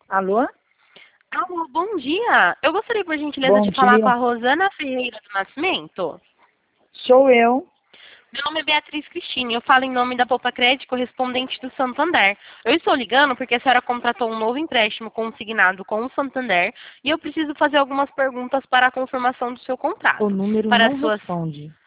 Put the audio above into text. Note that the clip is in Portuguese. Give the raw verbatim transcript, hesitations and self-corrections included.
Alô? Alô, bom dia. Eu gostaria, por gentileza, Bom de falar com dia. a Rosana Ferreira do Nascimento. Sou eu. Meu nome é Beatriz Cristine, eu falo em nome da Poupa Crédito correspondente do Santander. Eu estou ligando porque a senhora contratou um novo empréstimo consignado com o Santander e eu preciso fazer algumas perguntas para a confirmação do seu O contrato. número Para não suas... responde.